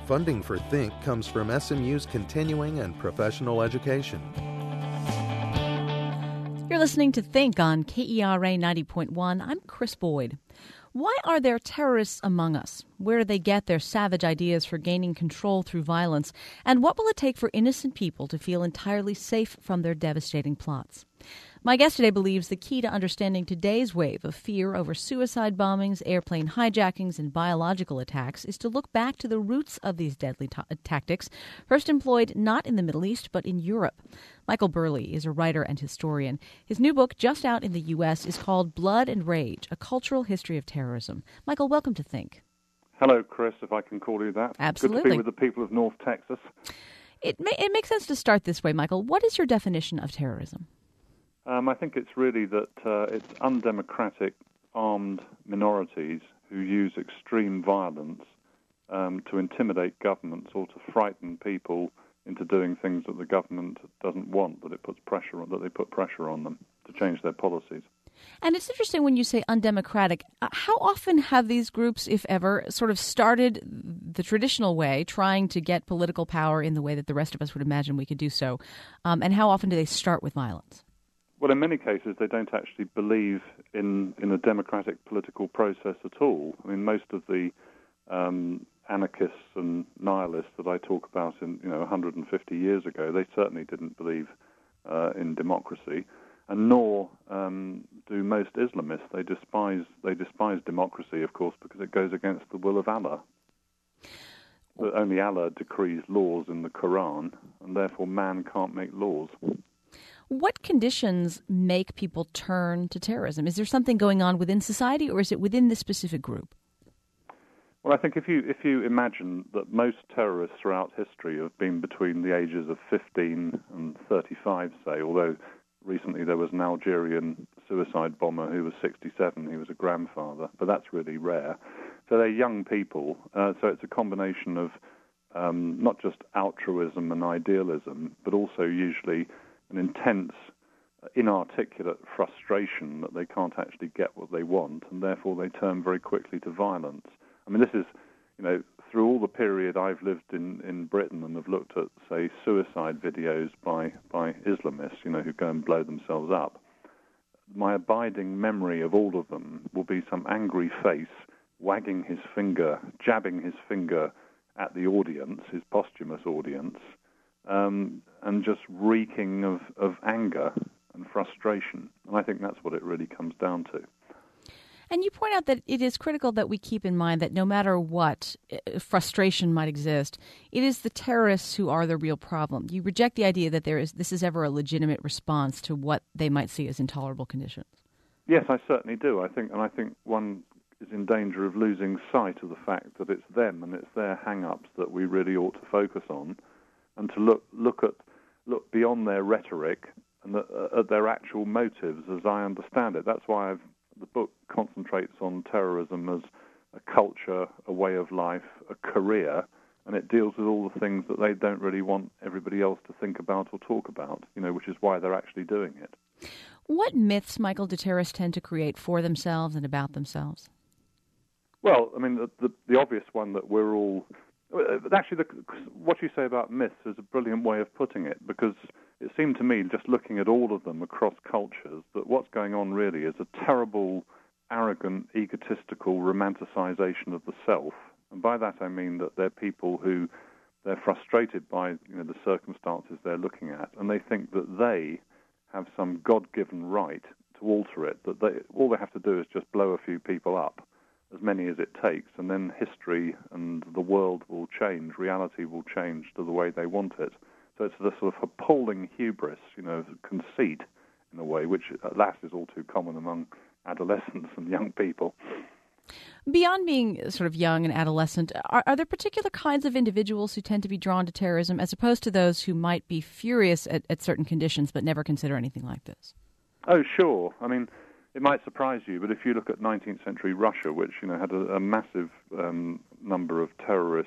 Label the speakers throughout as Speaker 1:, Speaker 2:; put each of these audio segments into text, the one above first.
Speaker 1: Funding for Think comes from SMU's continuing and professional education.
Speaker 2: You're listening to Think on KERA 90.1. I'm Chris Boyd. Why are there terrorists among us? Where do they get their savage ideas for gaining control through violence? And what will it take for innocent people to feel entirely safe from their devastating plots? My guest today believes the key to understanding today's wave of fear over suicide bombings, airplane hijackings, and biological attacks is to look back to the roots of these deadly tactics, first employed not in the Middle East but in Europe. Michael Burleigh is a writer and historian. His new book, just out in the U.S., is called Blood and Rage, A Cultural History of Terrorism. Michael, welcome to Think.
Speaker 3: Hello, Chris, if I can call you that.
Speaker 2: Absolutely.
Speaker 3: Good to be with the people of North Texas.
Speaker 2: It makes sense to start this way, Michael. What is your definition of terrorism?
Speaker 3: I think it's really that it's undemocratic armed minorities who use extreme violence to intimidate governments or to frighten people into doing things that the government doesn't want, that they put pressure on them to change their policies.
Speaker 2: And it's interesting when you say undemocratic. How often have these groups, if ever, sort of started the traditional way, trying to get political power in the way that the rest of us would imagine we could do so? And how often do they start with violence?
Speaker 3: Well, in many cases, they don't actually believe in a democratic political process at all. I mean, most of the anarchists and nihilists that I talk about 150 years ago, they certainly didn't believe in democracy, and nor do most Islamists. They despise democracy, of course, because it goes against the will of Allah. But only Allah decrees laws in the Quran, and therefore man can't make laws.
Speaker 2: What conditions make people turn to terrorism? Is there something going on within society, or is it within this specific group?
Speaker 3: Well, I think if you imagine that most terrorists throughout history have been between the ages of 15 and 35, say, although recently there was an Algerian suicide bomber who was 67, he was a grandfather, but that's really rare. So they're young people, so it's a combination of not just altruism and idealism, but also usually an intense, inarticulate frustration that they can't actually get what they want, and therefore they turn very quickly to violence. I mean, this is, through all the period I've lived in Britain and have looked at, say, suicide videos by Islamists, who go and blow themselves up, my abiding memory of all of them will be some angry face wagging his finger, jabbing his finger at the audience, his posthumous audience, and just reeking of anger and frustration. And I think that's what it really comes down to.
Speaker 2: And you point out that it is critical that we keep in mind that no matter what frustration might exist, it is the terrorists who are the real problem. You reject the idea that this is ever a legitimate response to what they might see as intolerable conditions.
Speaker 3: Yes, I certainly do. I think one is in danger of losing sight of the fact that it's them and it's their hang-ups that we really ought to focus on, and to look beyond their rhetoric and at their actual motives, as I understand it. That's why the book concentrates on terrorism as a culture, a way of life, a career, and it deals with all the things that they don't really want everybody else to think about or talk about, which is why they're actually doing it.
Speaker 2: What myths, Michael, do terrorists tend to create for themselves and about themselves?
Speaker 3: Well, I mean, the obvious one that we're all... Actually, what you say about myths is a brilliant way of putting it, because it seemed to me, just looking at all of them across cultures, that what's going on really is a terrible, arrogant, egotistical romanticization of the self. And by that I mean that they're people who they're frustrated by the circumstances they're looking at, and they think that they have some God-given right to alter it, that all they have to do is just blow a few people up, as many as it takes, and then history and the world will change, reality will change to the way they want it. So it's the sort of appalling hubris, conceit, in a way, which, alas, is all too common among adolescents and young people.
Speaker 2: Beyond being sort of young and adolescent, are there particular kinds of individuals who tend to be drawn to terrorism, as opposed to those who might be furious at certain conditions but never consider anything like this?
Speaker 3: Oh, sure. I mean, it might surprise you, but if you look at 19th century Russia, which had a massive number of terrorists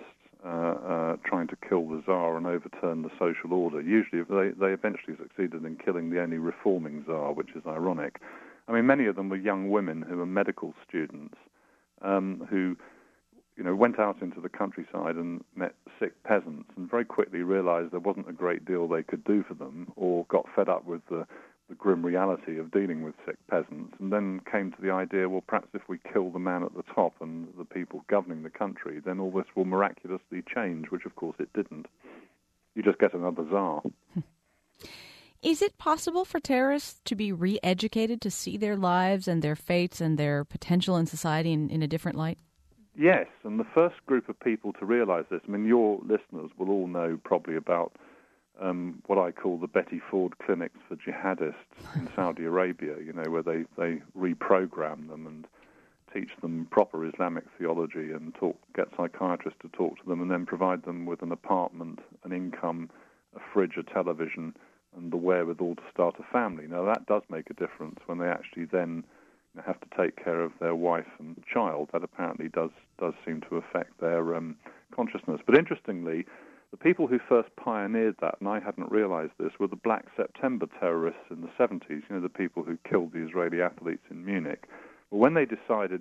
Speaker 3: trying to kill the Tsar and overturn the social order, usually they eventually succeeded in killing the only reforming Tsar, which is ironic. I mean, many of them were young women who were medical students who went out into the countryside and met sick peasants and very quickly realized there wasn't a great deal they could do for them, or got fed up with the grim reality of dealing with sick peasants, and then came to the idea, well, perhaps if we kill the man at the top and the people governing the country, then all this will miraculously change, which of course it didn't. You just get another czar.
Speaker 2: Is it possible for terrorists to be re-educated to see their lives and their fates and their potential in society in a different light?
Speaker 3: Yes, and the first group of people to realize this, I mean, your listeners will all know probably about what I call the Betty Ford clinics for jihadists in Saudi Arabia, where they reprogram them and teach them proper Islamic theology and get psychiatrists to talk to them and then provide them with an apartment, an income, a fridge, a television, and the wherewithal to start a family. Now, that does make a difference when they actually then have to take care of their wife and child. That apparently does seem to affect their consciousness. But interestingly, the people who first pioneered that, and I hadn't realized this, were the Black September terrorists in the 70s, the people who killed the Israeli athletes in Munich. Well, when the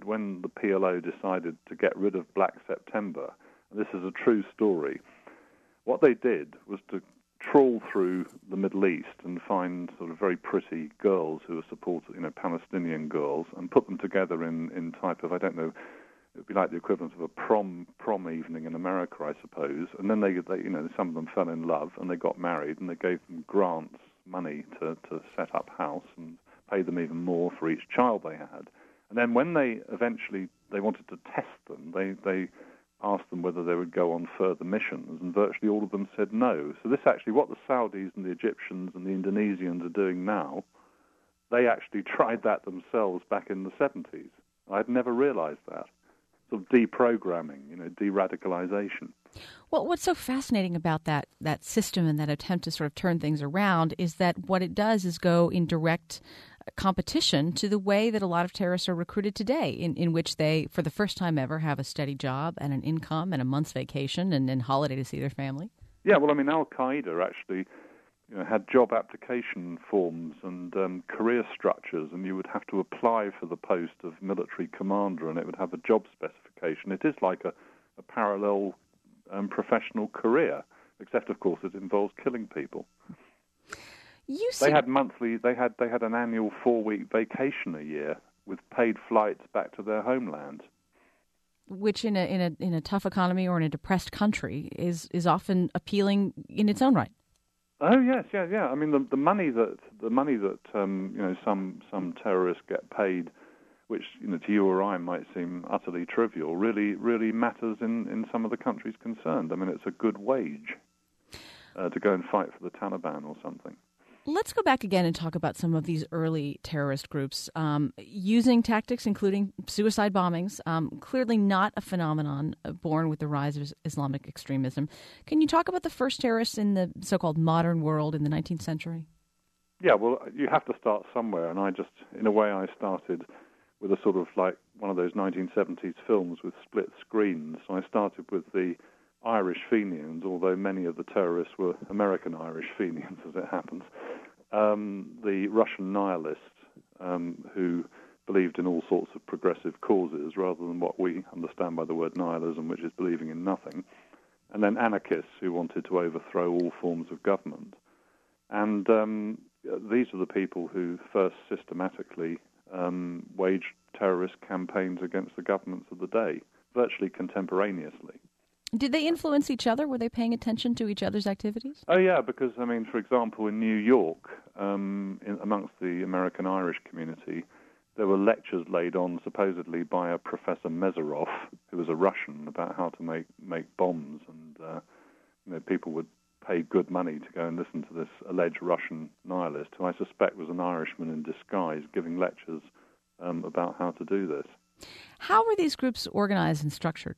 Speaker 3: PLO decided to get rid of Black September, and this is a true story, what they did was to trawl through the Middle East and find sort of very pretty girls who were supported, Palestinian girls, and put them together in type of, I don't know, it would be like the equivalent of a prom evening in America, I suppose. And then they some of them fell in love and they got married, and they gave them grants, money to set up house and pay them even more for each child they had. And then when they wanted to test them, they asked them whether they would go on further missions, and virtually all of them said no. So this actually, what the Saudis and the Egyptians and the Indonesians are doing now, they actually tried that themselves back in the 70s. I'd never realized that. Sort of deprogramming, de-radicalization.
Speaker 2: Well, what's so fascinating about that system and that attempt to sort of turn things around is that what it does is go in direct competition to the way that a lot of terrorists are recruited today, in which they, for the first time ever, have a steady job and an income and a month's vacation and holiday to see their family. Yeah,
Speaker 3: well, Al-Qaeda actually had job application forms and career structures, and you would have to apply for the post of military commander, and it would have a job specification. It is like a parallel professional career, except, of course, it involves killing people. They had an annual 4-week vacation a year with paid flights back to their homeland,
Speaker 2: which in a tough economy or in a depressed country is often appealing in its own right.
Speaker 3: Oh yes, yeah. I mean, the money that some terrorists get paid, which to you or I might seem utterly trivial, really matters in some of the countries concerned. I mean, it's a good wage to go and fight for the Taliban or something.
Speaker 2: Let's go back again and talk about some of these early terrorist groups using tactics including suicide bombings, clearly not a phenomenon born with the rise of Islamic extremism. Can you talk about the first terrorists in the so-called modern world in the 19th century?
Speaker 3: Yeah, well, you have to start somewhere, and I started with a sort of like one of those 1970s films with split screens. So I started with the Irish Fenians, although many of the terrorists were American Irish Fenians, as it happens. The Russian nihilists, who believed in all sorts of progressive causes rather than what we understand by the word nihilism, which is believing in nothing. And then anarchists who wanted to overthrow all forms of government. And these are the people who first systematically waged terrorist campaigns against the governments of the day, virtually contemporaneously.
Speaker 2: Did they influence each other? Were they paying attention to each other's activities?
Speaker 3: Oh, yeah, because, for example, in New York, amongst the American Irish community, there were lectures laid on supposedly by a Professor Meserov, who was a Russian, about how to make bombs, and people would pay good money to go and listen to this alleged Russian nihilist, who I suspect was an Irishman in disguise, giving lectures about how to do this.
Speaker 2: How were these groups organized and structured?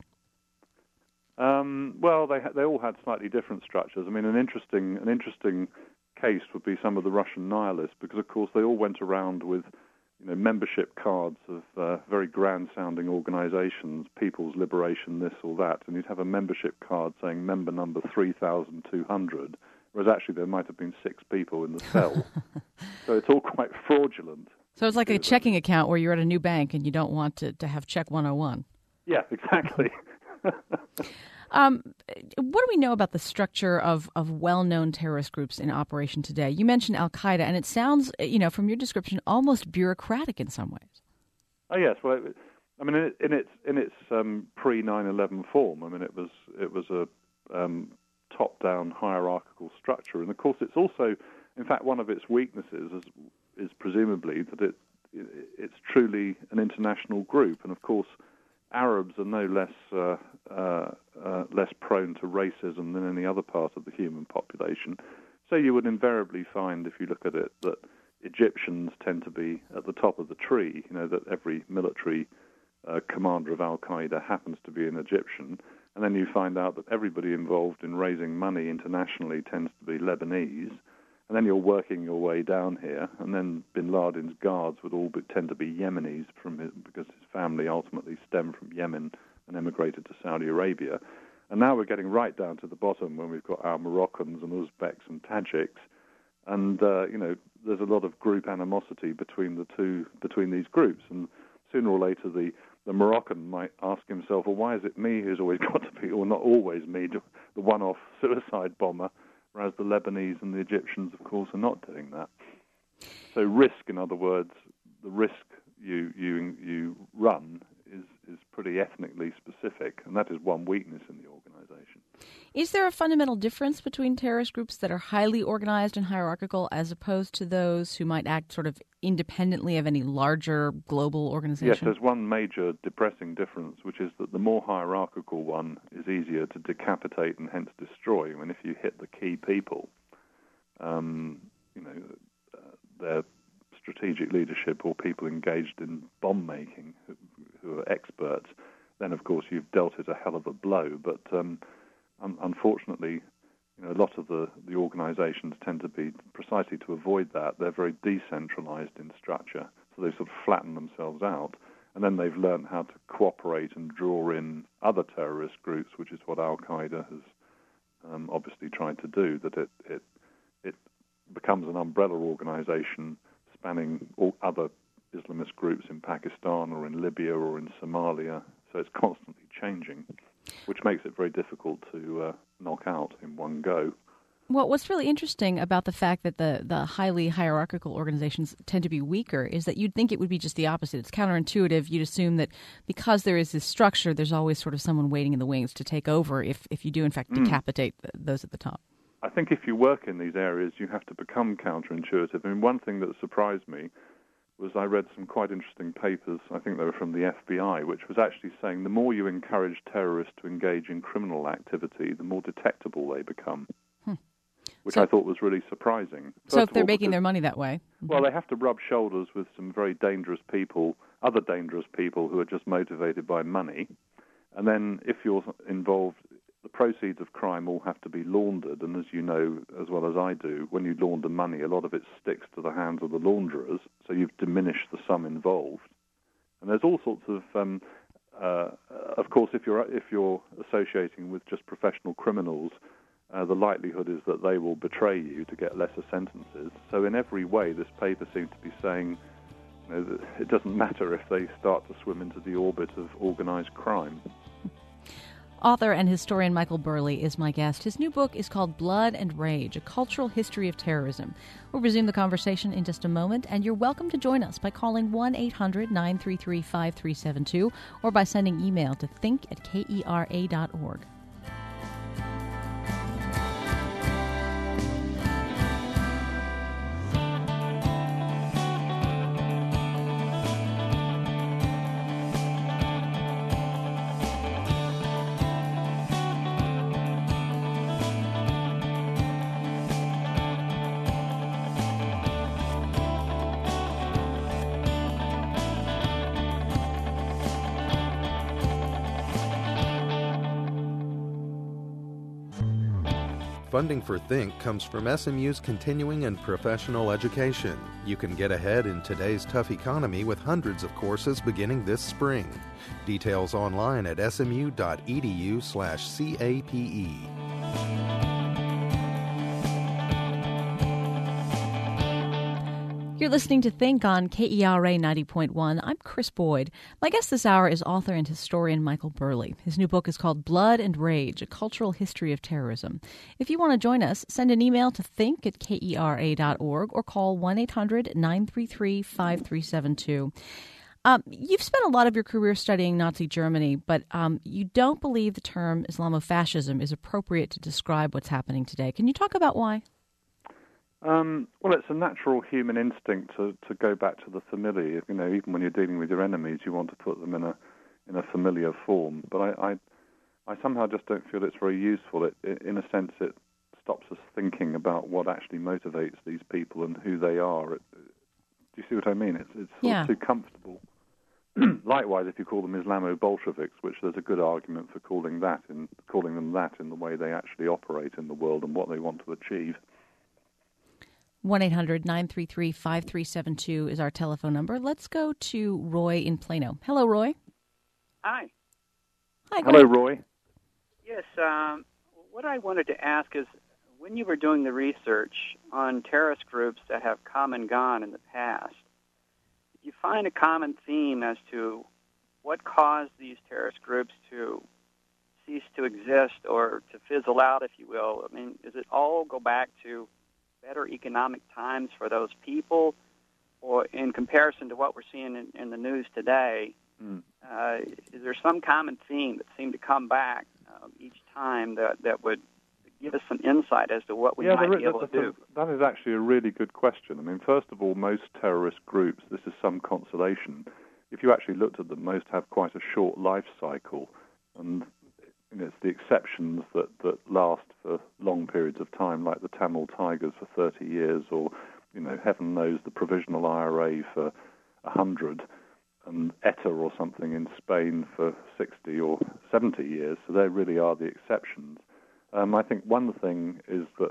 Speaker 3: Well, they all had slightly different structures. I mean, an interesting case would be some of the Russian nihilists, because of course they all went around with membership cards of very grand-sounding organizations, People's Liberation, this or that, and you'd have a membership card saying member number 3,200, whereas actually there might have been 6 people in the cell. So it's all quite fraudulent.
Speaker 2: So it's like a checking account where you're at a new bank and you don't want to have check 101.
Speaker 3: Yeah, exactly.
Speaker 2: What do we know about the structure of well-known terrorist groups in operation today? You mentioned Al-Qaeda, and it sounds, from your description, almost bureaucratic in some ways.
Speaker 3: Oh yes, well, I mean, in its pre-9/11 form, I mean, it was a top-down hierarchical structure, and of course, it's also, in fact, one of its weaknesses is presumably that it's truly an international group, and of course, Arabs are no less prone to racism than any other part of the human population. So you would invariably find, if you look at it, that Egyptians tend to be at the top of the tree. That every military commander of Al-Qaeda happens to be an Egyptian. And then you find out that everybody involved in raising money internationally tends to be Lebanese. And then you're working your way down here, and then bin Laden's guards would all tend to be Yemenis because his family ultimately stemmed from Yemen and emigrated to Saudi Arabia. And now we're getting right down to the bottom when we've got our Moroccans and Uzbeks and Tajiks. And, there's a lot of group animosity between these groups. And sooner or later, the Moroccan might ask himself, well, why is it me who's always got to be, or not always me, the one-off suicide bomber, whereas the Lebanese and the Egyptians, of course, are not doing that. So risk, in other words, the risk you run is pretty ethnically specific, and that is one weakness in the organization.
Speaker 2: Is there a fundamental difference between terrorist groups that are highly organized and hierarchical as opposed to those who might act sort of independently of any larger global organization?
Speaker 3: Yes, there's one major depressing difference, which is that the more hierarchical one is easier to decapitate and hence destroy. I mean, if you hit the key people, their strategic leadership or people engaged in bomb making who are experts, then of course you've dealt it a hell of a blow. But unfortunately, a lot of the organizations tend to be, precisely to avoid that, they're very decentralized in structure, so they sort of flatten themselves out, and then they've learned how to cooperate and draw in other terrorist groups, which is what Al-Qaeda has obviously tried to do, that it becomes an umbrella organization spanning all other Islamist groups in Pakistan or in Libya or in Somalia, so it's constantly changing, which makes it very difficult to knock out in one go.
Speaker 2: Well, what's really interesting about the fact that the highly hierarchical organizations tend to be weaker is that you'd think it would be just the opposite. It's counterintuitive. You'd assume that because there is this structure, there's always sort of someone waiting in the wings to take over if you do, in fact, decapitate those at the top.
Speaker 3: I think if you work in these areas, you have to become counterintuitive. I mean, one thing that surprised me was I read some quite interesting papers, I think they were from the FBI, which was actually saying the more you encourage terrorists to engage in criminal activity, the more detectable they become, which I thought was really surprising.
Speaker 2: So if they're making their money that way?
Speaker 3: Well, they have to rub shoulders with some very dangerous people, other dangerous people who are just motivated by money. And then if you're involved, the proceeds of crime all have to be laundered, and as you know as well as I do, when you launder money, a lot of it sticks to the hands of the launderers, so you've diminished the sum involved. And there's all sorts of course, if you're associating with just professional criminals, the likelihood is that they will betray you to get lesser sentences. So in every way, this paper seems to be saying that it doesn't matter if they start to swim into the orbit of organized crime.
Speaker 2: Author and historian Michael Burleigh is my guest. His new book is called Blood and Rage, A Cultural History of Terrorism. We'll resume the conversation in just a moment, and you're welcome to join us by calling 1-800-933-5372 or by sending email to think@kera.org.
Speaker 1: Funding for Think comes from SMU's continuing and professional education. You can get ahead in today's tough economy with hundreds of courses beginning this spring. Details online at smu.edu/CAPE.
Speaker 2: You're listening to Think on KERA 90.1. I'm Chris Boyd. My guest this hour is author and historian Michael Burleigh. His new book is called Blood and Rage, A Cultural History of Terrorism. If you want to join us, send an email to think@kera.org or call 1-800-933-5372. You've spent a lot of your career studying Nazi Germany, but you don't believe the term Islamofascism is appropriate to describe what's happening today. Can you talk about why?
Speaker 3: Well, it's a natural human instinct to go back to the familiar. You know, even when you're dealing with your enemies, you want to put them in a familiar form. But I somehow just don't feel it's very useful. In a sense, it stops us thinking about what actually motivates these people and who they are. Do you see what I mean? It's sort of too comfortable. Likewise, if you call them Islamo-Bolsheviks, which there's a good argument for calling them that in the way they actually operate in the world and what they want to achieve.
Speaker 2: 1-800-933-5372 is our telephone number. Let's go to Roy in Plano. Hello, Roy.
Speaker 4: Hi.
Speaker 2: Hi.
Speaker 3: Hello, Roy.
Speaker 4: Yes, what I wanted to ask is, when you were doing the research on terrorist groups that have come and gone in the past, did you find a common theme as to what caused these terrorist groups to cease to exist or to fizzle out, if you will? I mean, does it all go back to better economic times for those people, or in comparison to what we're seeing in the news today, is there some common theme that seemed to come back each time that would give us some insight as to what we might be able to do?
Speaker 3: That is actually a really good question. I mean, first of all, most terrorist groups, this is some consolation, if you actually looked at them, most have quite a short life cycle, and it's the exceptions that last for long periods of time, like the Tamil Tigers for 30 years, or, heaven knows, the Provisional IRA for 100, and ETA or something in Spain for 60 or 70 years. So they really are the exceptions. I think one thing is that,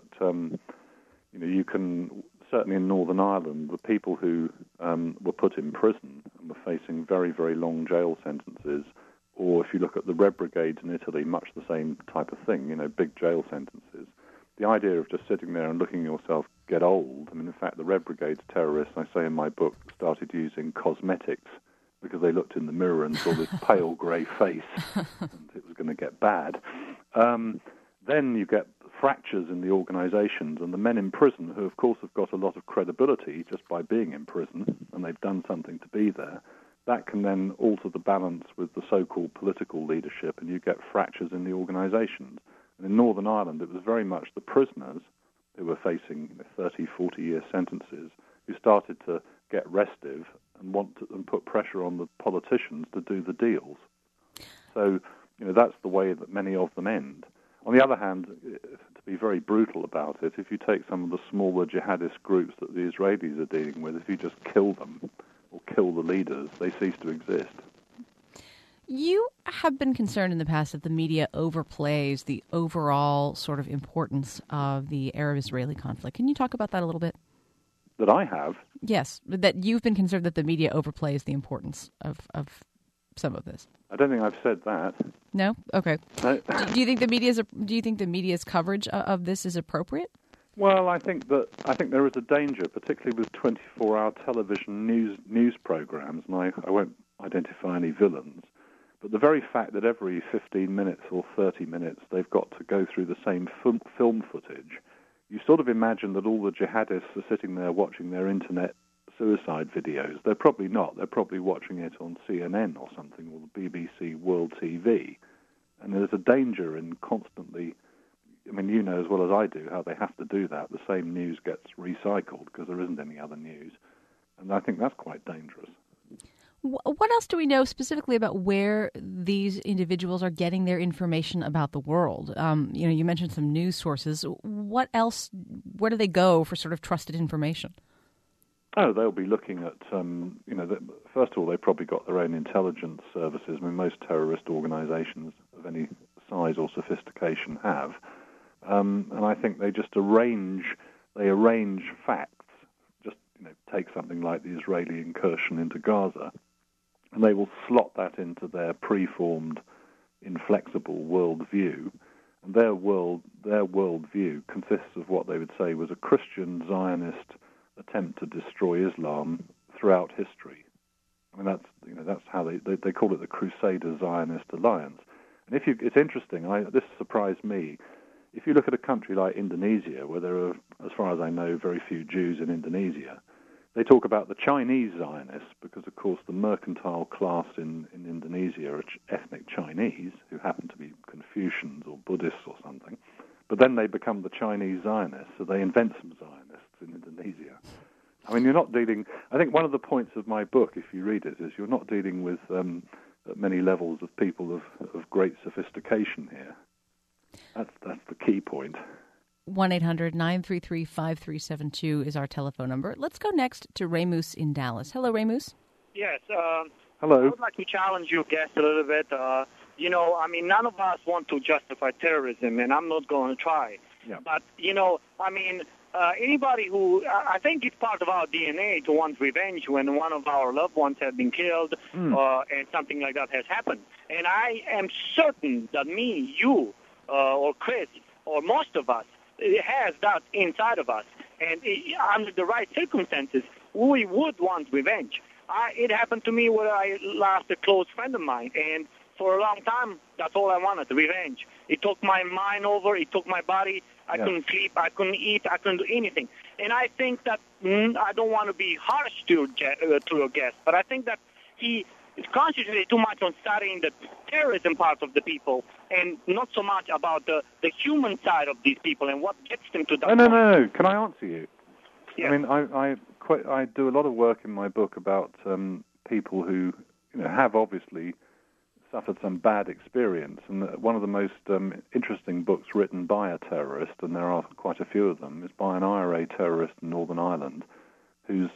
Speaker 3: you can, certainly in Northern Ireland, the people who were put in prison and were facing very, very long jail sentences, or if you look at the Red Brigades in Italy, much the same type of thing, big jail sentences. The idea of just sitting there and looking at yourself get old, in fact, the Red Brigade's terrorists, I say in my book, started using cosmetics because they looked in the mirror and saw this pale grey face and it was going to get bad. Then you get fractures in the organisations, and the men in prison, who of course have got a lot of credibility just by being in prison, and they've done something to be there, that can then alter the balance with the so-called political leadership, and you get fractures in the organisations. And in Northern Ireland, it was very much the prisoners who were facing 30, 40-year sentences who started to get restive and and put pressure on the politicians to do the deals. So, that's the way that many of them end. On the other hand, to be very brutal about it, if you take some of the smaller jihadist groups that the Israelis are dealing with, if you just kill them or kill the leaders, they cease to exist.
Speaker 2: You have been concerned in the past that the media overplays the overall sort of importance of the Arab-Israeli conflict. Can you talk about that a little bit?
Speaker 3: That I have?
Speaker 2: Yes, that you've been concerned that the media overplays the importance of some of this.
Speaker 3: I don't think I've said that.
Speaker 2: No? Okay.
Speaker 3: No.
Speaker 2: Do you think the media's coverage of this is appropriate?
Speaker 3: Well, I think there is a danger, particularly with 24-hour television news programs, and I won't identify any villains, but the very fact that every 15 minutes or 30 minutes they've got to go through the same film footage, you sort of imagine that all the jihadists are sitting there watching their internet suicide videos. They're probably not. They're probably watching it on CNN or something, or the BBC World TV. And there's a danger in constantly, you know as well as I do how they have to do that. The same news gets recycled because there isn't any other news. And I think that's quite dangerous.
Speaker 2: What else do we know specifically about where these individuals are getting their information about the world? You mentioned some news sources. What else? Where do they go for sort of trusted information?
Speaker 3: Oh, they'll be looking at, first of all, they've probably got their own intelligence services. Most terrorist organizations of any size or sophistication have. And I think they just arrange facts. Just, take something like the Israeli incursion into Gaza, and they will slot that into their preformed, inflexible worldview. And their worldview consists of what they would say was a Christian Zionist attempt to destroy Islam throughout history. I mean, that's how they call it the Crusader Zionist Alliance. And it's interesting. This surprised me. If you look at a country like Indonesia, where there are, as far as I know, very few Jews in Indonesia, they talk about the Chinese Zionists because, of course, the mercantile class in Indonesia are ethnic Chinese who happen to be Confucians or Buddhists or something. But then they become the Chinese Zionists, so they invent some Zionists in Indonesia. I mean, you're not dealing... I think one of the points of my book, if you read it, is you're not dealing with at many levels of people of great sophistication here. That's the key point.
Speaker 2: 1-800-933-5372 is our telephone number. Let's go next to Remus in Dallas. Hello, Remus.
Speaker 5: Yes.
Speaker 3: Hello.
Speaker 5: I would like to challenge your guest a little bit. None of us want to justify terrorism, and I'm not going to try.
Speaker 3: Yeah.
Speaker 5: But, anybody who, I think it's part of our DNA to want revenge when one of our loved ones has been killed and something like that has happened. And I am certain that me, you, or Chris, or most of us, it has that inside of us. And under the right circumstances, we would want revenge. It happened to me when I lost a close friend of mine, and for a long time, that's all I wanted, revenge. It took my mind over, it took my body. I couldn't sleep, I couldn't eat, I couldn't do anything. And I think that, I don't want to be harsh to your guest, but I think that he is concentrating too much on studying the terrorism part of the people and not so much about the human side of these people and what gets them to that.
Speaker 3: No. Can I answer you?
Speaker 5: Yes.
Speaker 3: I mean, I do a lot of work in my book about people who have obviously suffered some bad experience, and one of the most interesting books written by a terrorist, and there are quite a few of them, is by an IRA terrorist in Northern Ireland whose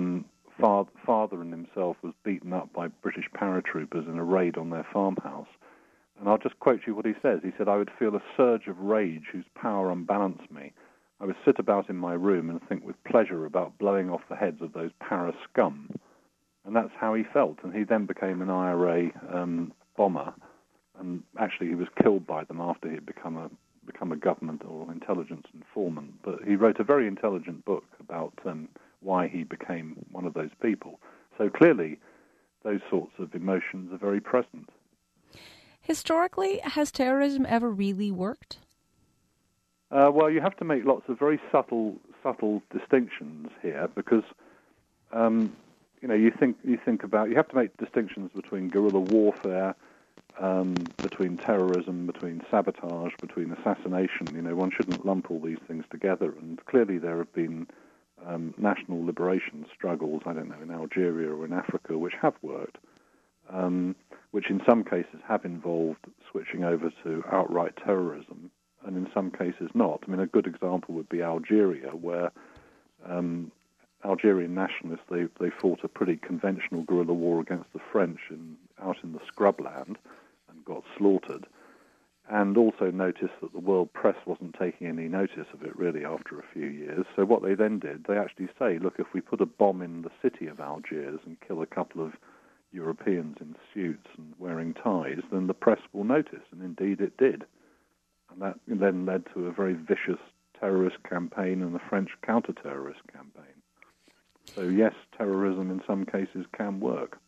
Speaker 3: father and himself was beaten up by British paratroopers in a raid on their farmhouse. And I'll just quote you what he says. He said, "I would feel a surge of rage whose power unbalanced me. I would sit about in my room and think with pleasure about blowing off the heads of those para scum." And that's how he felt. And he then became an IRA bomber. And actually he was killed by them after he'd become a government or intelligence informant. But he wrote a very intelligent book about why he became one of those people. So clearly those sorts of emotions are very present.
Speaker 2: Historically, has terrorism ever really worked?
Speaker 3: Well, you have to make lots of very subtle distinctions here because, you think about, you have to make distinctions between guerrilla warfare, between terrorism, between sabotage, between assassination. One shouldn't lump all these things together. And clearly there have been national liberation struggles, I don't know, in Algeria or in Africa, which have worked, which in some cases have involved switching over to outright terrorism, and in some cases not. I mean, a good example would be Algeria, where Algerian nationalists, they fought a pretty conventional guerrilla war against the French out in the scrubland and got slaughtered, and also noticed that the world press wasn't taking any notice of it really after a few years. So what they then did, they actually say, look, if we put a bomb in the city of Algiers and kill a couple of Europeans in suits and wearing ties, then the press will notice, and indeed it did. And that then led to a very vicious terrorist campaign and the French counter-terrorist campaign. So yes, terrorism in some cases can work.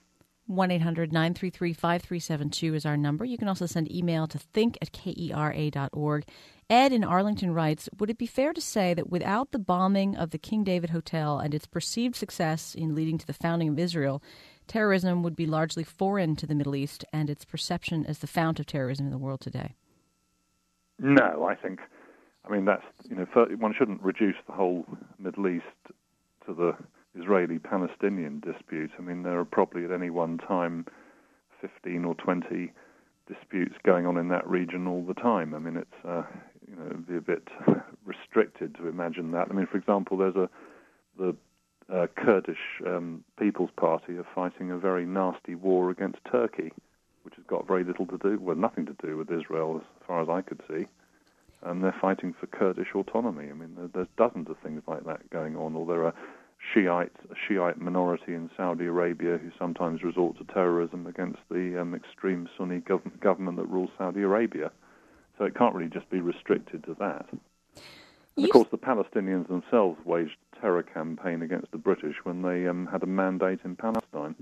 Speaker 2: 1-800-933-5372 is our number. You can also send email to think@kera.org. Ed in Arlington writes, would it be fair to say that without the bombing of the King David Hotel and its perceived success in leading to the founding of Israel, terrorism would be largely foreign to the Middle East and its perception as the fount of terrorism in the world today?
Speaker 3: No, that's, one shouldn't reduce the whole Middle East to the Israeli-Palestinian dispute. I mean, there are probably at any one time 15 or 20 disputes going on in that region all the time. I mean, it's, it'd be a bit restricted to imagine that. I mean, for example, there's the Kurdish People's Party are fighting a very nasty war against Turkey, which has got very little to do, well, nothing to do with Israel as far as I could see. And they're fighting for Kurdish autonomy. I mean, there's dozens of things like that going on. Or there are a Shiite minority in Saudi Arabia who sometimes resort to terrorism against the extreme Sunni government that rules Saudi Arabia. So it can't really just be restricted to that. And of course, the Palestinians themselves waged terror campaign against the British when they had a mandate in Palestine.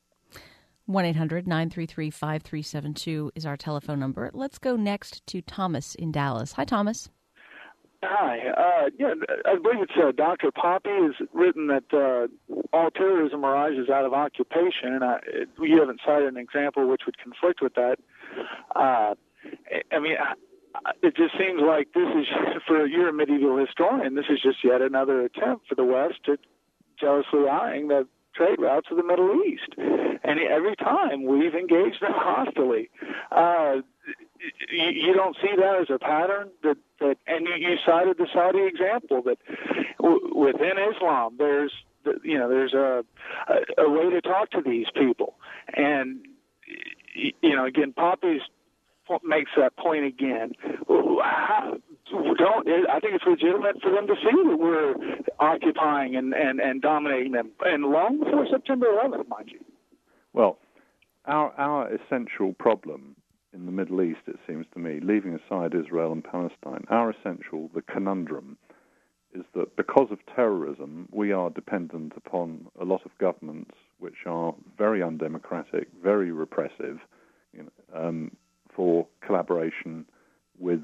Speaker 2: 1-800-933-5372 is our telephone number. Let's go next to Thomas in Dallas. Hi, Thomas.
Speaker 6: Hi. I believe it's Dr. Poppy has written that all terrorism arises out of occupation, and you haven't cited an example which would conflict with that. It just seems like this is, you're a medieval historian, this is just yet another attempt for the West to jealously eyeing the trade routes of the Middle East. And every time we've engaged them hostily. You don't see that as a pattern and you cited the Saudi example that within Islam there's a way to talk to these people, and again Poppy's makes that point again. I think it's legitimate for them to see that we're occupying and dominating them, and long before September 11th, mind you.
Speaker 3: Well, our essential problem in the Middle East, it seems to me, leaving aside Israel and Palestine, the conundrum is that because of terrorism, we are dependent upon a lot of governments which are very undemocratic, very repressive, for collaboration with,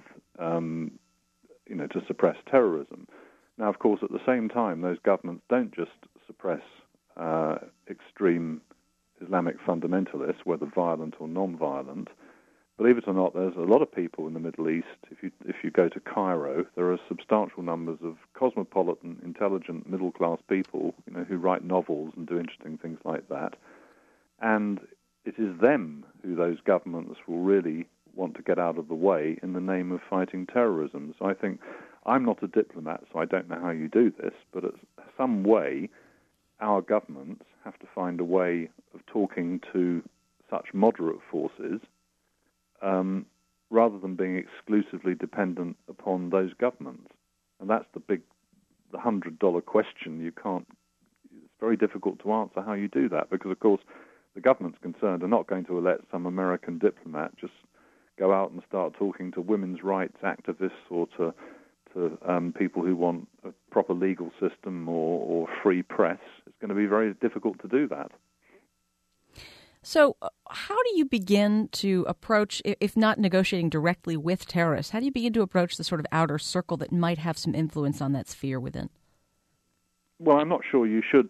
Speaker 3: to suppress terrorism. Now, of course, at the same time, those governments don't just suppress extreme Islamic fundamentalists, whether violent or non-violent. Believe it or not, there's a lot of people in the Middle East. If you go to Cairo, there are substantial numbers of cosmopolitan, intelligent, middle-class people, who write novels and do interesting things like that. And it is them who those governments will really want to get out of the way in the name of fighting terrorism. So I think, I'm not a diplomat, so I don't know how you do this, but in some way, our governments have to find a way of talking to such moderate forces rather than being exclusively dependent upon those governments. And that's the $100 question. It's very difficult to answer how you do that, because, of course, the governments concerned are not going to let some American diplomat just go out and start talking to women's rights activists or to people who want a proper legal system or free press. It's going to be very difficult to do that.
Speaker 2: So how do you begin to approach, if not negotiating directly with terrorists, how do you begin to approach the sort of outer circle that might have some influence on that sphere within?
Speaker 3: Well, I'm not sure you should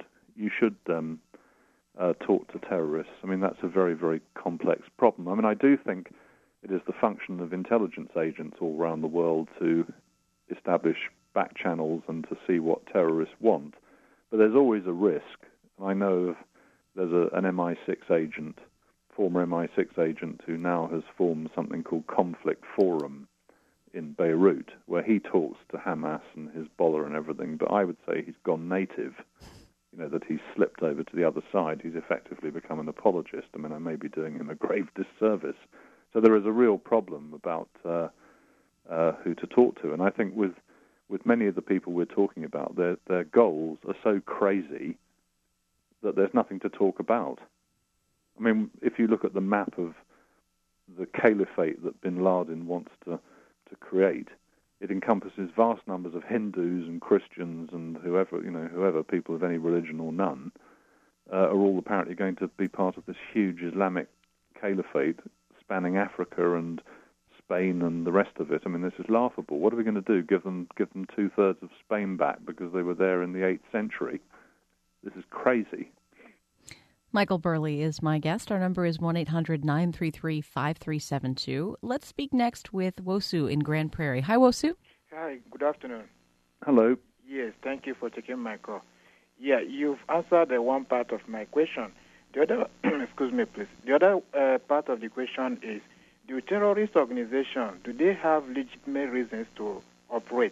Speaker 3: talk to terrorists. I mean, that's a very, very complex problem. I mean, I do think it is the function of intelligence agents all around the world to establish back channels and to see what terrorists want. But there's always a risk. I know there's an MI6 agent, former MI6 agent, who now has formed something called Conflict Forum in Beirut, where he talks to Hamas and Hezbollah and everything. But I would say he's gone native, that he's slipped over to the other side. He's effectively become an apologist. I mean, I may be doing him a grave disservice. So there is a real problem about who to talk to. And I think with many of the people we're talking about, their goals are so crazy that there's nothing to talk about. I mean, if you look at the map of the caliphate that bin Laden wants to create, it encompasses vast numbers of Hindus and Christians and whoever, people of any religion or none, are all apparently going to be part of this huge Islamic caliphate spanning Africa and Spain and the rest of it. I mean, this is laughable. What are we going to do? Give them 2/3 of Spain back because they were there in the 8th century? This is crazy.
Speaker 2: Michael Burley is my guest. Our number is 1-800-933-5372. Let's speak next with Wosu in Grand Prairie. Hi, Wosu.
Speaker 7: Hi, good afternoon.
Speaker 3: Hello.
Speaker 7: Yes, thank you for taking my call. Yeah, you've answered one part of my question. The other, excuse me, please. The other part of the question is, do terrorist organizations, do they have legitimate reasons to operate?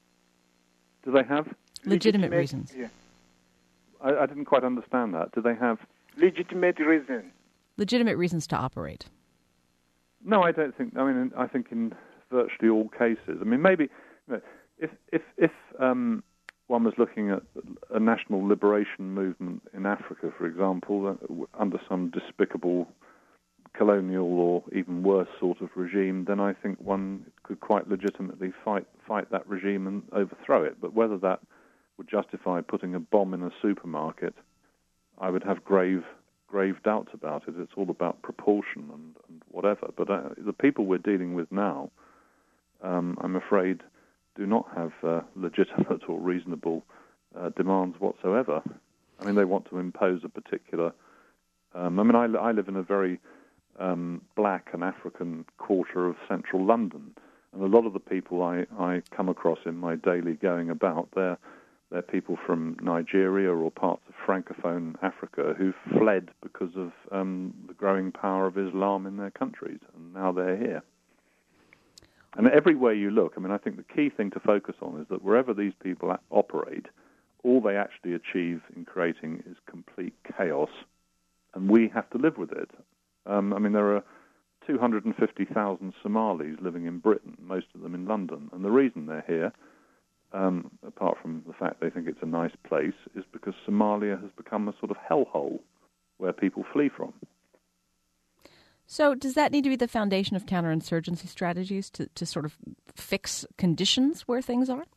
Speaker 3: Do they have?
Speaker 2: Legitimate reasons.
Speaker 7: Yeah.
Speaker 3: I didn't quite understand that. Do they have?
Speaker 7: Legitimate reasons.
Speaker 2: Legitimate reasons to operate.
Speaker 3: No, I don't think. I mean, I think in virtually all cases. I mean, maybe if one was looking at a national liberation movement in Africa, for example, under some despicable colonial or even worse sort of regime, then I think one could quite legitimately fight that regime and overthrow it. But whether that would justify putting a bomb in a supermarket, I would have grave doubts about it. It's all about proportion and whatever. But the people we're dealing with now, I'm afraid, do not have legitimate or reasonable demands whatsoever. I mean, they want to impose a particular... I live in a very black and African quarter of central London, and a lot of the people I come across in my daily going about, they're people from Nigeria or parts of Francophone Africa who've fled because of the growing power of Islam in their countries, and now they're here. And everywhere you look, I think the key thing to focus on is that wherever these people operate, all they actually achieve in creating is complete chaos, and we have to live with it. There are 250,000 Somalis living in Britain, most of them in London, and the reason they're here, apart from the fact they think it's a nice place, is because Somalia has become a sort of hellhole where people flee from.
Speaker 2: So does that need to be the foundation of counterinsurgency strategies to sort of fix conditions where things are?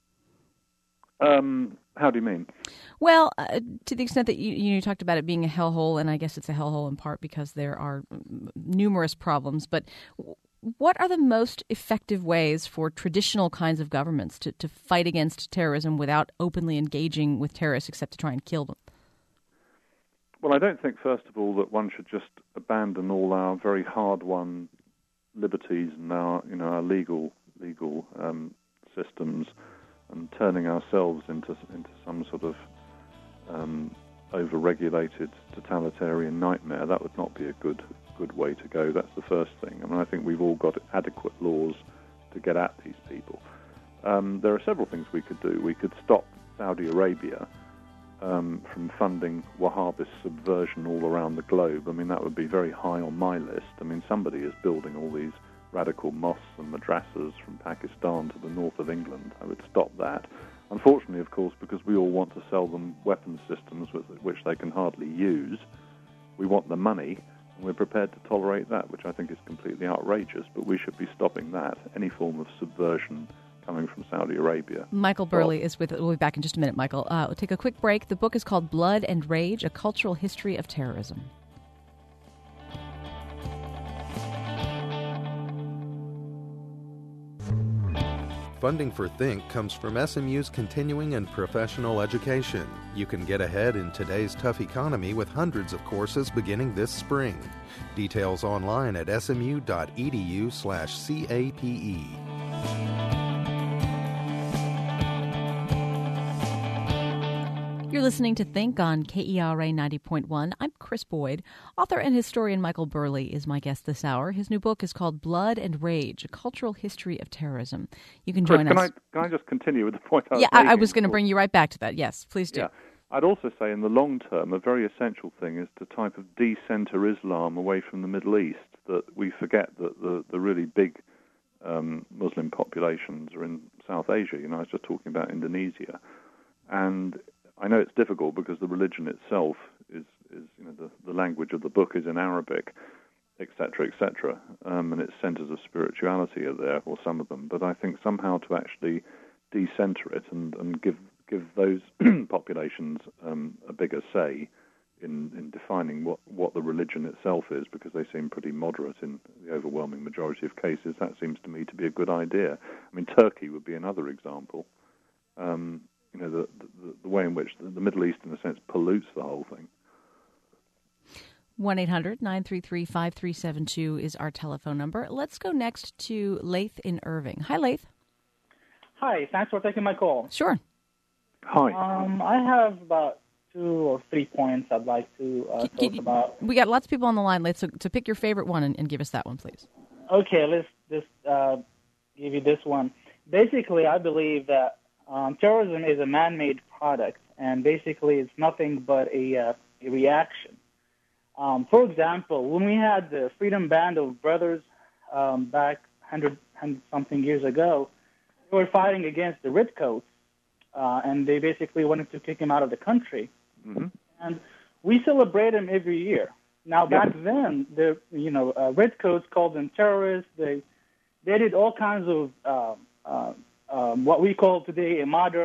Speaker 3: How do you mean?
Speaker 2: Well, to the extent that you talked about it being a hellhole, and I guess it's a hellhole in part because there are numerous problems, but what are the most effective ways for traditional kinds of governments to fight against terrorism without openly engaging with terrorists except to try and kill them?
Speaker 3: Well, I don't think, first of all, that one should just abandon all our very hard-won liberties and our legal systems and turning ourselves into some sort of over-regulated totalitarian nightmare. That would not be a good way to go. That's the first thing. I think we've all got adequate laws to get at these people. There are several things we could do. We could stop Saudi Arabia from funding Wahhabist subversion all around the globe. That would be very high on my list. Somebody is building all these radical mosques and madrasas from Pakistan to the north of England. I would stop that. Unfortunately, of course, because we all want to sell them weapons systems which they can hardly use, we want the money, and we're prepared to tolerate that, which I think is completely outrageous, but we should be stopping that, any form of subversion coming from Saudi Arabia.
Speaker 2: Michael Burley is with. We'll be back in just a minute, Michael. We'll take a quick break. The book is called Blood and Rage, A Cultural History of Terrorism.
Speaker 1: Funding for Think comes from SMU's continuing and professional education. You can get ahead in today's tough economy with hundreds of courses beginning this spring. Details online at smu.edu/CAPE.
Speaker 2: You're listening to Think on KERA 90.1. I'm Chris Boyd. Author and historian Michael Burley is my guest this hour. His new book is called Blood and Rage, A Cultural History of Terrorism. You can join us.
Speaker 3: Can I just continue with the point I was making?
Speaker 2: I was going to bring you right back to that. Yes, please do.
Speaker 3: Yeah. I'd also say in the long term, a very essential thing is to type of de-center Islam away from the Middle East, that we forget that the really big Muslim populations are in South Asia. I was just talking about Indonesia. And I know it's difficult because the religion itself is the language of the book is in Arabic, etc., etc., and its centers of spirituality are there, or some of them. But I think somehow to actually decenter it and give those populations a bigger say in defining what the religion itself is, because they seem pretty moderate in the overwhelming majority of cases, that seems to me to be a good idea. Turkey would be another example. The way in which the Middle East, in a sense, pollutes the whole thing.
Speaker 2: 1-800-933-5372 is our telephone number. Let's go next to Laith in Irving. Hi, Laith.
Speaker 8: Hi, thanks for taking my call.
Speaker 2: Sure.
Speaker 3: Hi.
Speaker 8: I have about 2 or 3 points I'd like to talk about.
Speaker 2: We got lots of people on the line, Laith, so pick your favorite one and give us that one, please.
Speaker 8: Okay, let's just give you this one. Basically, I believe that terrorism is a man-made product, and basically it's nothing but a reaction. For example, when we had the Freedom Band of Brothers back 100-something years ago, they were fighting against the Redcoats, and they basically wanted to kick him out of the country.
Speaker 3: Mm-hmm.
Speaker 8: And we celebrate him every year. Now, back then, the Redcoats called them terrorists. They did all kinds of what we call today a modern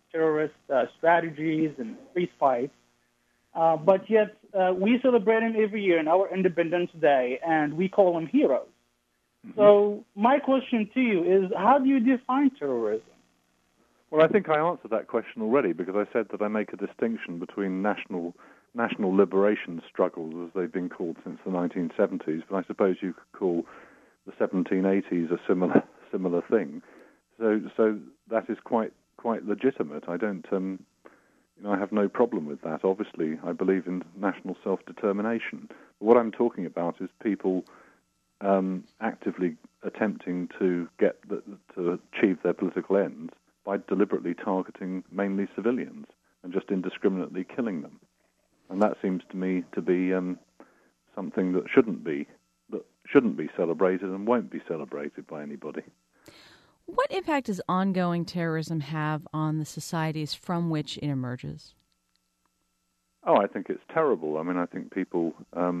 Speaker 8: terrorist strategies and street fights. But yet we celebrate them every year in our Independence Day, and we call them heroes. Mm-hmm. So my question to you is, how do you define terrorism?
Speaker 3: Well, I think I answered that question already, because I said that I make a distinction between national liberation struggles, as they've been called since the 1970s, but I suppose you could call the 1780s a similar thing. So that is quite legitimate. I don't, I have no problem with that. Obviously, I believe in national self-determination. But what I'm talking about is people actively attempting to achieve their political ends by deliberately targeting mainly civilians and just indiscriminately killing them. And that seems to me to be something that shouldn't be celebrated and won't be celebrated by anybody.
Speaker 2: What impact does ongoing terrorism have on the societies from which it emerges?
Speaker 3: Oh, I think it's terrible. I mean, I think people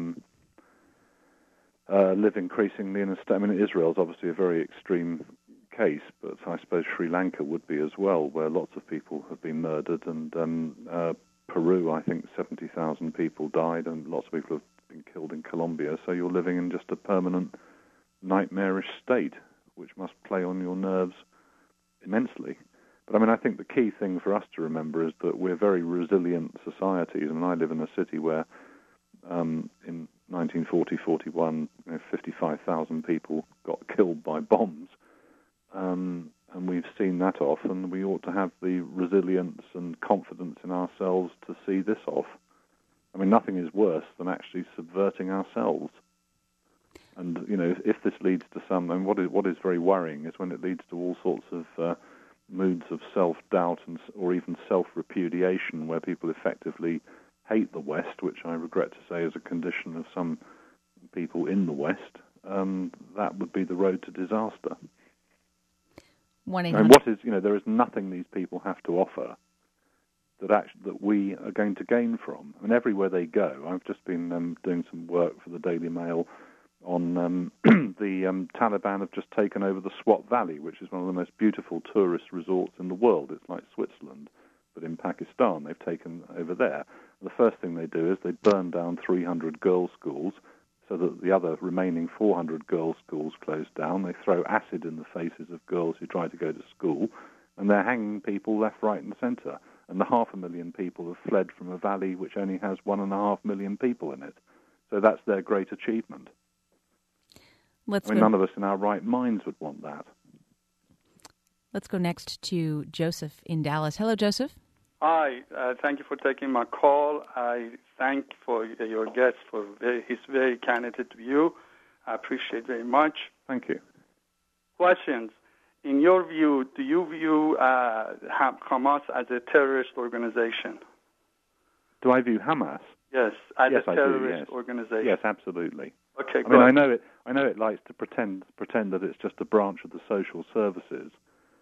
Speaker 3: live increasingly in a state. I mean, Israel's obviously a very extreme case, but I suppose Sri Lanka would be as well, where lots of people have been murdered, and Peru, I think 70,000 people died, and lots of people have been killed in Colombia. So you're living in just a permanent nightmarish state, which must play on your nerves immensely. But I mean, I think the key thing for us to remember is that we're very resilient societies. I mean, I live in a city where in 1940-41, 55,000 people got killed by bombs. And we've seen that off, and we ought to have the resilience and confidence in ourselves to see this off. I mean, nothing is worse than actually subverting ourselves. And, if this leads to and what is very worrying is when it leads to all sorts of moods of self-doubt or even self-repudiation, where people effectively hate the West, which I regret to say is a condition of some people in the West, that would be the road to disaster. And what is, there is nothing these people have to offer that we are going to gain from. I mean, everywhere they go, I've just been doing some work for the Daily Mail on the Taliban have just taken over the Swat Valley, which is one of the most beautiful tourist resorts in the world. It's like Switzerland, but in Pakistan. They've taken over there. The first thing they do is they burn down 300 girls' schools, so that the other remaining 400 girls' schools close down. They throw acid in the faces of girls who try to go to school, and they're hanging people left, right, and centre. And the 500,000 people have fled from a valley which only has 1.5 million people in it. So that's their great achievement. None of us in our right minds would want that.
Speaker 2: Let's go next to Joseph in Dallas. Hello, Joseph.
Speaker 9: Hi, thank you for taking my call. I thank for your guest for his very candid view. I appreciate very much.
Speaker 3: Thank you.
Speaker 9: Questions. In your view, do you view Hamas as a terrorist organization?
Speaker 3: Do I view Hamas?
Speaker 9: Yes, as a terrorist
Speaker 3: I do, yes.
Speaker 9: organization.
Speaker 3: Yes, absolutely.
Speaker 9: Okay,
Speaker 3: I mean, I know it likes to pretend that it's just a branch of the social services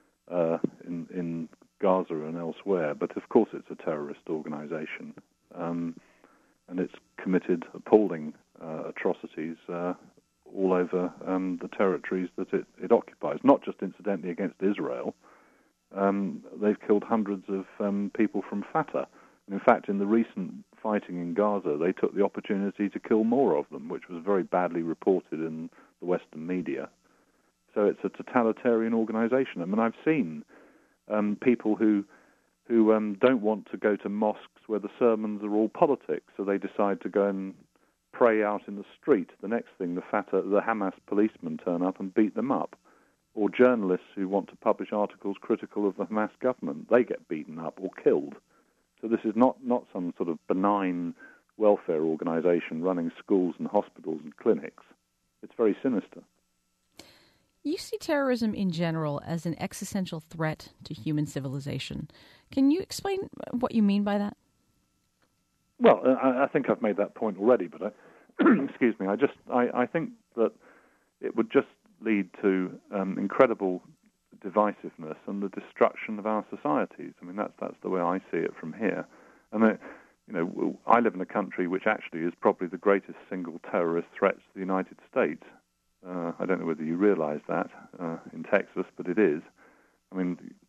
Speaker 3: in Gaza and elsewhere, but of course it's a terrorist organization, and it's committed appalling atrocities all over the territories that it occupies, not just incidentally against Israel. They've killed hundreds of people from Fatah. And in fact, in the recent fighting in Gaza, they took the opportunity to kill more of them, which was very badly reported in the Western media. So it's a totalitarian organization. I mean, I've seen people who don't want to go to mosques where the sermons are all politics, so they decide to go and pray out in the street. The next thing, the Hamas policemen turn up and beat them up. Or journalists who want to publish articles critical of the Hamas government, they get beaten up or killed. So this is not some sort of benign welfare organization running schools and hospitals and clinics. It's very sinister.
Speaker 2: You see terrorism in general as an existential threat to human civilization. Can you explain what you mean by that?
Speaker 3: Well, I think I've made that point already, but excuse me. I think that it would just lead to incredible divisiveness and the destruction of our societies. I mean, that's the way I see it from here. And I live in a country which actually is probably the greatest single terrorist threat to the United States. I don't know whether you realize that in Texas, but it is. I mean,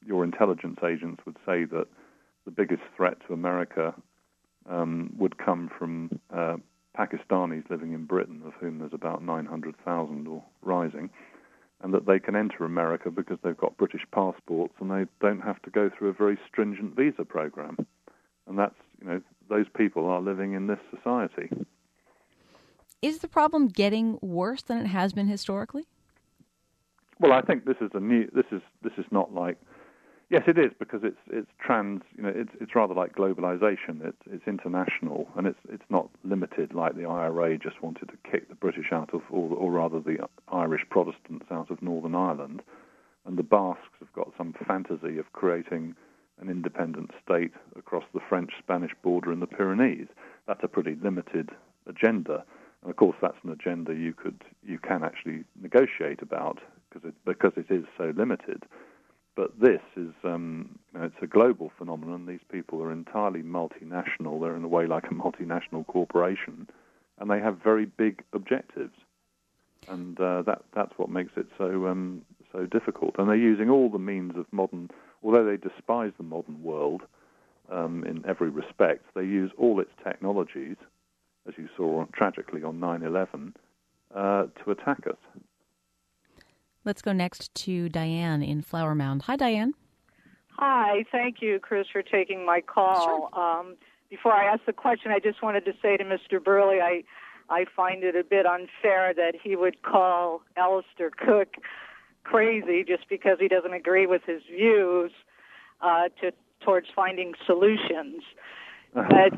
Speaker 3: your intelligence agents would say that the biggest threat to America would come from Pakistanis living in Britain, of whom there's about 900,000 or rising, and that they can enter America because they've got British passports and they don't have to go through a very stringent visa program. And that's, those people are living in this society.
Speaker 2: Is the problem getting worse than it has been historically?
Speaker 3: Well, I think this is not like, yes, it is, because it's trans. It's rather like globalization. It's international, and it's not limited like the IRA just wanted to kick the British out of, or rather the Irish Protestants out of Northern Ireland, and the Basques have got some fantasy of creating an independent state across the French-Spanish border in the Pyrenees. That's a pretty limited agenda, and of course that's an agenda you can actually negotiate about because it is so limited. But this is, it's a global phenomenon. These people are entirely multinational. They're in a way like a multinational corporation, and they have very big objectives. And that's what makes it so difficult. And they're using all the means of modern, although they despise the modern world in every respect, they use all its technologies, as you saw tragically on 9/11, to attack us.
Speaker 2: Let's go next to Diane in Flower Mound. Hi, Diane.
Speaker 10: Hi. Thank you, Chris, for taking my call.
Speaker 2: Sure.
Speaker 10: Before I ask the question, I just wanted to say to Mr. Burley, I find it a bit unfair that he would call Alistair Cook crazy just because he doesn't agree with his views towards finding solutions. But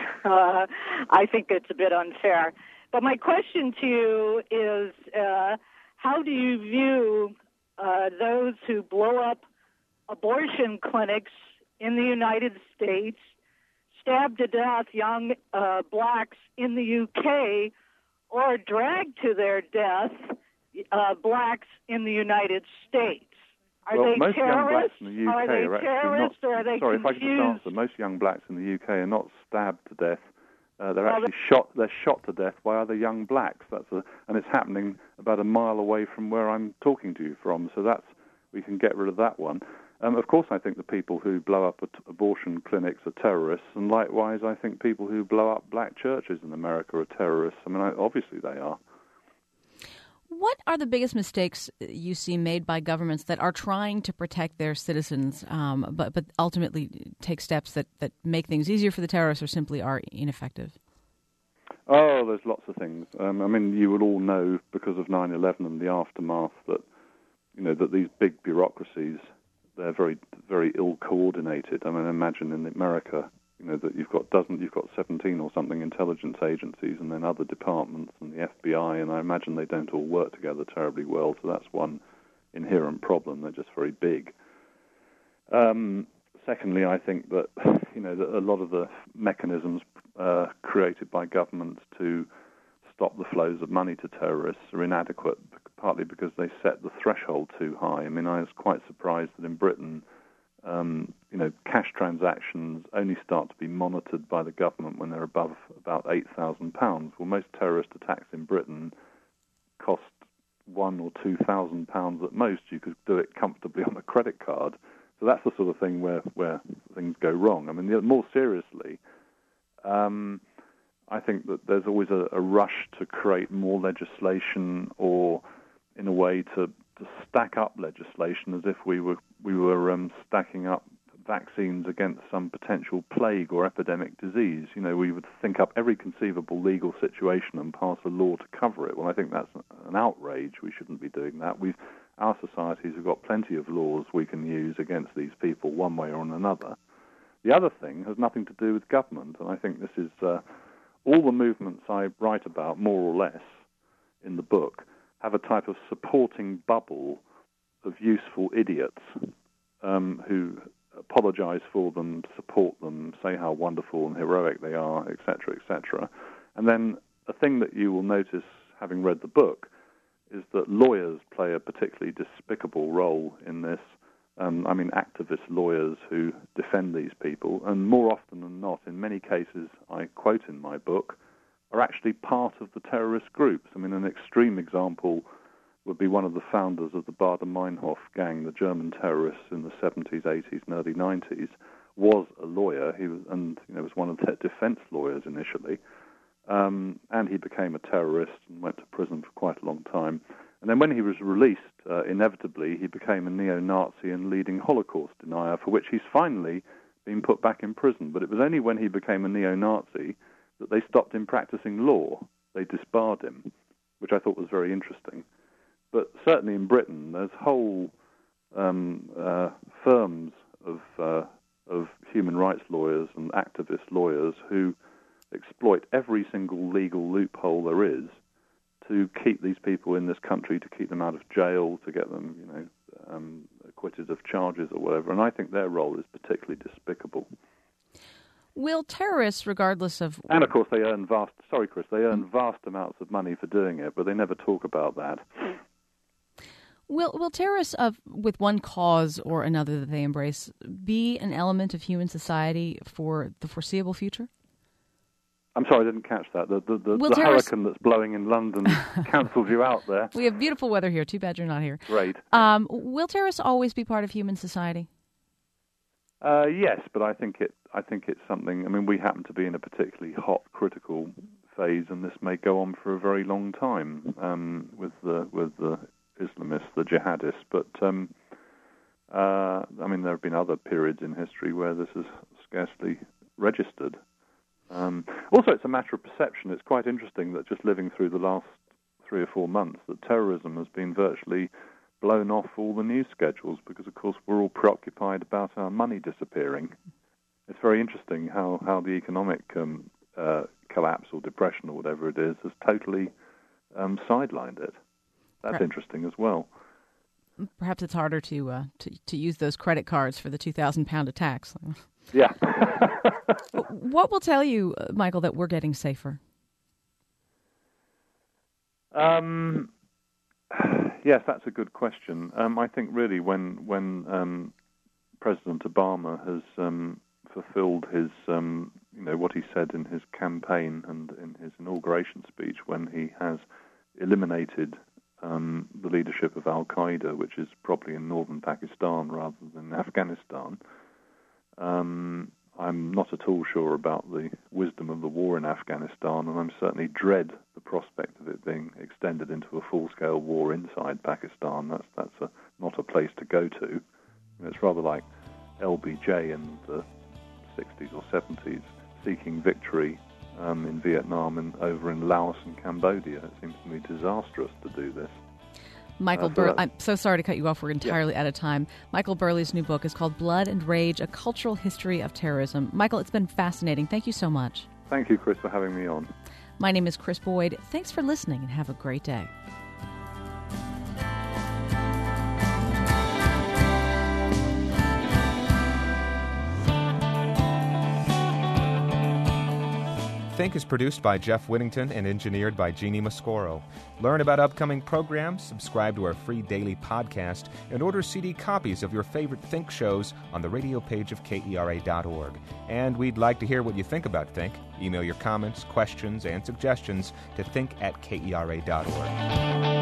Speaker 10: I think it's a bit unfair. But my question to you is, how do you view those who blow up abortion clinics in the United States, stab to death young blacks in the UK, or drag to their death blacks in the United States? Are they
Speaker 3: most
Speaker 10: terrorists?
Speaker 3: Young blacks in the UK
Speaker 10: are they
Speaker 3: are
Speaker 10: terrorists,
Speaker 3: actually not,
Speaker 10: or are they
Speaker 3: sorry,
Speaker 10: confused?
Speaker 3: if I could just answer, most young blacks in the UK are not stabbed to death. They're actually shot. They're shot to death by other young blacks. And it's happening about a mile away from where I'm talking to you from. So we can get rid of that one. Of course, I think the people who blow up abortion clinics are terrorists, and likewise, I think people who blow up black churches in America are terrorists. I mean, obviously they are.
Speaker 2: What are the biggest mistakes you see made by governments that are trying to protect their citizens, but ultimately take steps that make things easier for the terrorists or simply are ineffective?
Speaker 3: Oh, there's lots of things. I mean, you would all know because of 9/11 and the aftermath that that these big bureaucracies, they're very, very ill coordinated. I mean, imagine in America, that you've got 17 or something intelligence agencies and then other departments and the FBI, and I imagine they don't all work together terribly well, so that's one inherent problem. They're just very big. Secondly, I think that, that a lot of the mechanisms created by governments to stop the flows of money to terrorists are inadequate, partly because they set the threshold too high. I mean, I was quite surprised that in Britain, cash transactions only start to be monitored by the government when they're above about £8,000. Well, most terrorist attacks in Britain cost £1,000 or £2,000 at most. You could do it comfortably on a credit card. So that's the sort of thing where things go wrong. I mean, more seriously, I think that there's always a rush to create more legislation, or in a way to stack up legislation as if we were stacking up vaccines against some potential plague or epidemic disease. We would think up every conceivable legal situation and pass a law to cover it. Well, I think that's an outrage. We shouldn't be doing that. Our societies have got plenty of laws we can use against these people one way or another. The other thing has nothing to do with government, and I think this is all the movements I write about, more or less, in the book, have a type of supporting bubble of useful idiots who apologize for them, support them, say how wonderful and heroic they are, etc., etc. And then a thing that you will notice, having read the book, is that lawyers play a particularly despicable role in this. Activist lawyers who defend these people, and more often than not, in many cases I quote in my book, are actually part of the terrorist groups. I mean, an extreme example would be one of the founders of the Baader-Meinhof gang, the German terrorists in the 70s, 80s, and early 90s, was a lawyer. He was, was one of their defense lawyers initially, and he became a terrorist and went to prison for quite a long time. And then when he was released, inevitably, he became a neo-Nazi and leading Holocaust denier, for which he's finally been put back in prison. But it was only when he became a neo-Nazi that they stopped him practicing law. They disbarred him, which I thought was very interesting. But certainly in Britain, there's whole firms of human rights lawyers and activist lawyers who exploit every single legal loophole there is to keep these people in this country, to keep them out of jail, to get them, acquitted of charges or whatever. And I think their role is particularly despicable.
Speaker 2: Will terrorists, regardless of...
Speaker 3: And, of course, they earn vast amounts of money for doing it, but they never talk about that.
Speaker 2: Will terrorists with one cause or another that they embrace be an element of human society for the foreseeable future?
Speaker 3: I'm sorry, I didn't catch that. The hurricane that's blowing in London cancelled you out there.
Speaker 2: We have beautiful weather here. Too bad you're not here.
Speaker 3: Great.
Speaker 2: Will terrorists always be part of human society?
Speaker 3: Yes, but I think it's something. I mean, we happen to be in a particularly hot, critical phase, and this may go on for a very long time with the Islamists, the jihadists. But I mean, there have been other periods in history where this is scarcely registered. Also, it's a matter of perception. It's quite interesting that just living through the last 3 or 4 months, that terrorism has been virtually blown off all the news schedules because, of course, we're all preoccupied about our money disappearing. It's very interesting how the economic collapse or depression or whatever it is has totally sidelined it. That's interesting as well.
Speaker 2: Perhaps it's harder to use those credit cards for the £2,000 attacks.
Speaker 3: Yeah.
Speaker 2: What will tell you, Michael, that we're getting safer?
Speaker 3: Yes, that's a good question. I think really when President Obama has fulfilled his, what he said in his campaign and in his inauguration speech, when he has eliminated the leadership of Al-Qaeda, which is probably in northern Pakistan rather than Afghanistan. I'm not at all sure about the wisdom of the war in Afghanistan, and I'm certainly dread the prospect of it being extended into a full-scale war inside Pakistan. That's not a place to go to. It's rather like LBJ in the 60s or 70s seeking victory in Vietnam and over in Laos and Cambodia. It seems to me disastrous to do this.
Speaker 2: Michael Burleigh, I'm so sorry to cut you off. We're entirely out of time. Michael Burleigh's new book is called Blood and Rage, A Cultural History of Terrorism. Michael, it's been fascinating. Thank you so much.
Speaker 3: Thank you, Chris, for having me on.
Speaker 2: My name is Chris Boyd. Thanks for listening and have a great day.
Speaker 11: Think is produced by Jeff Whittington and engineered by Jeannie Mascoro. Learn about upcoming programs, subscribe to our free daily podcast, and order CD copies of your favorite Think shows on the radio page of KERA.org. And we'd like to hear what you think about Think. Email your comments, questions, and suggestions to think@KERA.org.